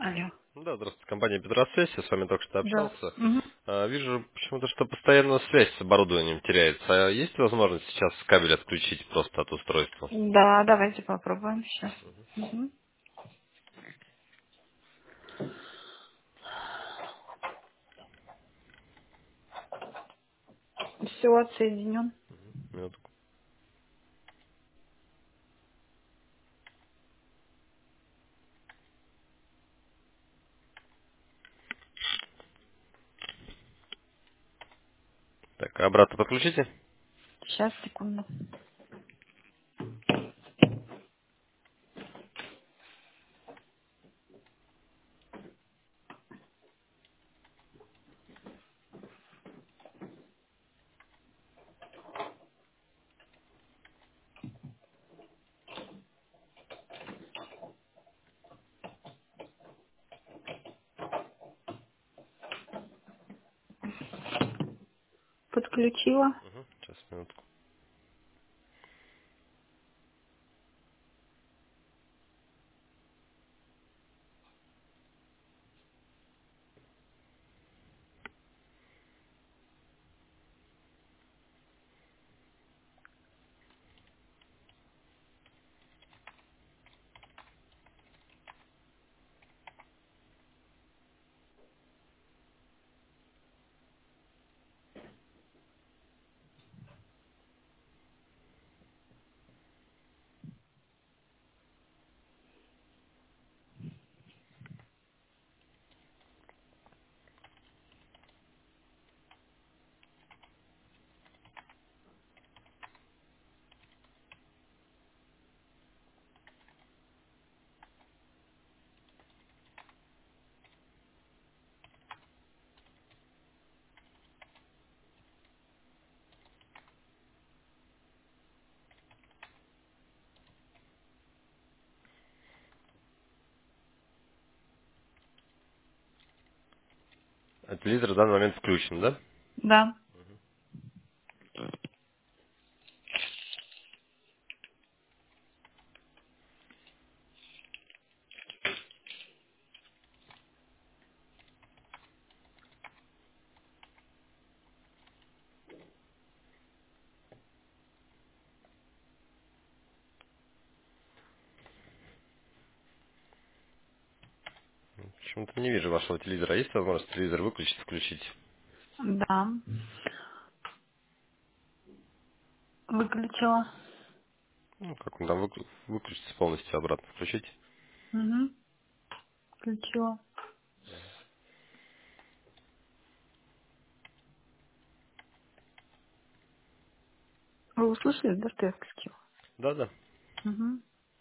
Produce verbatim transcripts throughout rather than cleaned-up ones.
Алло. Да, здравствуйте, компания Петросвязь, я с вами только что Да. общался. Мгм. А, Вижу почему-то, что постоянно связь с оборудованием теряется. А есть возможность сейчас кабель отключить просто от устройства? Да, давайте попробуем сейчас. Угу. Все отсоединен. Минутку. Так, а обратно подключите? Сейчас, секунду. Подключила. Угу, сейчас, минутку. А телевизор в данный момент включен, да? Да. Почему-то не вижу вашего телевизора. Есть возможность телевизор выключить, включить? Да. Выключила. Ну, как он там выклю- выключится полностью, обратно включить? Угу. Включила. Вы услышали, да, что я включила? Да, да. Угу.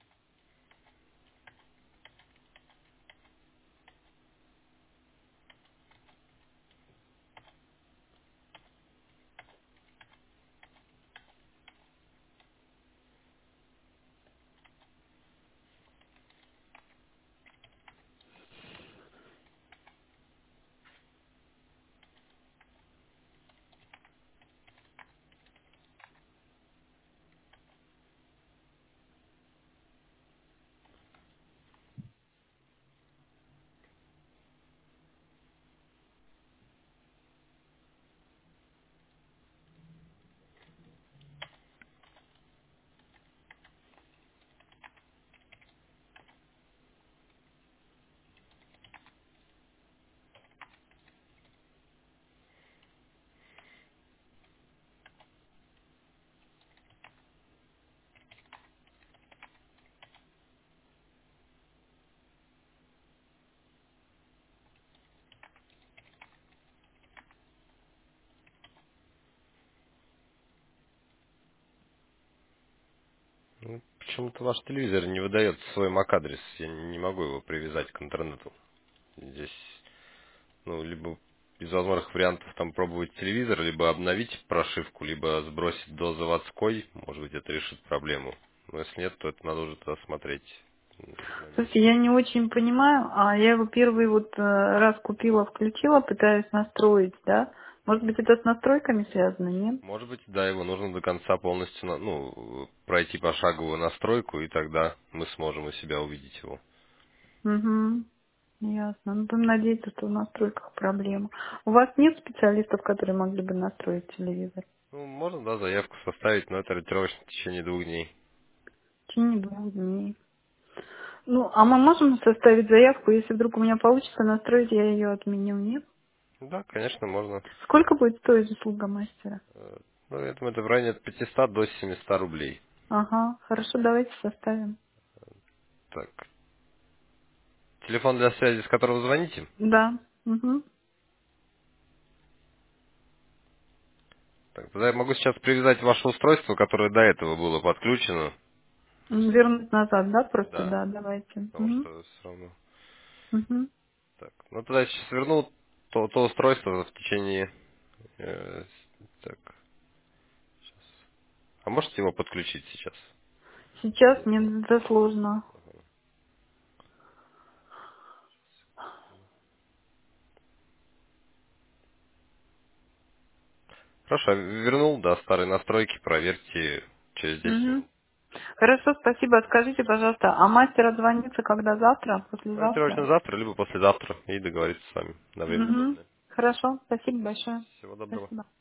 Ну, почему-то ваш телевизор не выдает свой MAC-адрес. Я не могу его привязать к интернету. Здесь, ну, либо из возможных вариантов там пробовать телевизор, либо обновить прошивку, либо сбросить до заводской. Может быть, это решит проблему. Но если нет, то это надо уже тогда смотреть на Слушайте, месте. я не очень понимаю, а я его первый вот э, раз купила, включила, пытаюсь настроить, да? Может быть, это с настройками связано, нет? Может быть, да, его нужно до конца полностью, на- ну, пройти пошаговую настройку, и тогда мы сможем у себя увидеть его. Угу. Ясно. Ну, будем надеяться, что в настройках проблема. У вас нет специалистов, которые могли бы настроить телевизор? Ну, можно, да, заявку составить, но это ориентировочно в течение двух дней. В течение двух дней. Ну, а мы можем составить заявку, если вдруг у меня получится настроить, я ее отменю, нет? Да, конечно, можно. Сколько будет стоить услуга мастера? Э, Ну, я думаю, это в районе от пятисот до семисот рублей. Ага, хорошо, давайте составим. Так. Телефон для связи, с которого звоните? Да. Угу. Так, тогда я могу сейчас привязать ваше устройство, которое до этого было подключено. То есть, Вернуть назад, да, просто, да, да, давайте. потому Угу. что все равно. Угу. Так, ну тогда я сейчас верну то, то устройство в течение... э, так, сейчас. А можете его подключить сейчас? Сейчас мне Удобно. это сложно. Хорошо, вернул, да, старые настройки, проверьте через десять Угу. минут. Хорошо, спасибо. Скажите, пожалуйста, а мастер отзвонится когда завтра, Ориентировочно послезавтра? завтра, либо послезавтра, и договориться с вами на время Угу. удобное. Хорошо, спасибо большое. Всего доброго. Спасибо.